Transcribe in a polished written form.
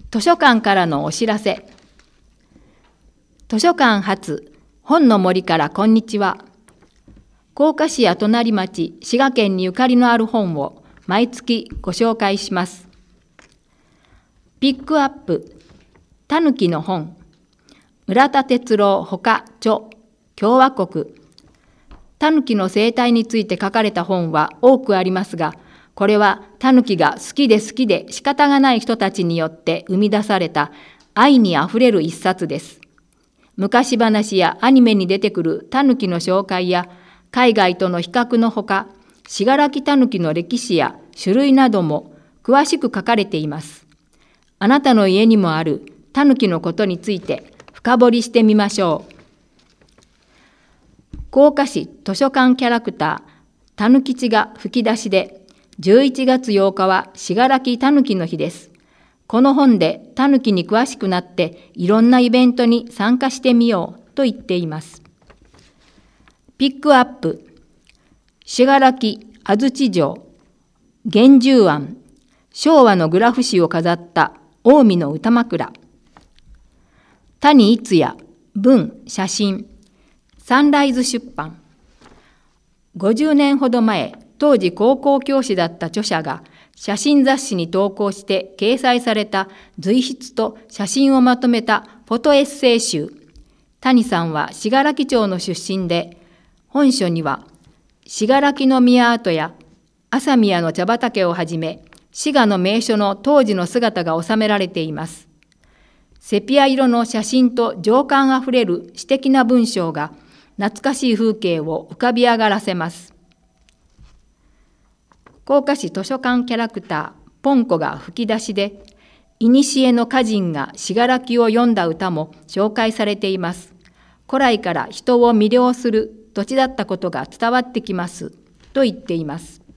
図書館からのお知らせ。図書館発本の森からこんにちは。甲賀市や隣町、滋賀県にゆかりのある本を毎月ご紹介します。ピックアップ、たぬきの本、村田哲郎ほか著、共和国。たぬきの生態について書かれた本は多くありますが、これはたぬきが好きで仕方がない人たちによって生み出された愛にあふれる一冊です。昔話やアニメに出てくるたぬきの紹介や海外との比較のほか、信楽たぬきの歴史や種類なども詳しく書かれています。あなたの家にもあるたぬきのことについて深掘りしてみましょう。甲賀市図書館キャラクターたぬきちが吹き出しで、11月8日は信楽たぬきの日です。この本でたぬきに詳しくなっていろんなイベントに参加してみようと言っています。ピックアップ、信楽安土城、源十庵、昭和のグラフ紙を飾った近江の歌枕、谷逸也、文、写真、サンライズ出版。50年ほど前、当時高校教師だった著者が写真雑誌に投稿して掲載された随筆と写真をまとめたフォトエッセイ集。谷さんは信楽町の出身で、本書には信楽宮跡や朝宮の茶畑をはじめ、滋賀の名所の当時の姿が収められています。セピア色の写真と情感あふれる詩的な文章が懐かしい風景を浮かび上がらせます。甲賀市図書館キャラクターポンコが吹き出しで、いにしえの歌人が信楽を詠んだ歌も紹介されています。古来から人を魅了する土地だったことが伝わってきますと言っています。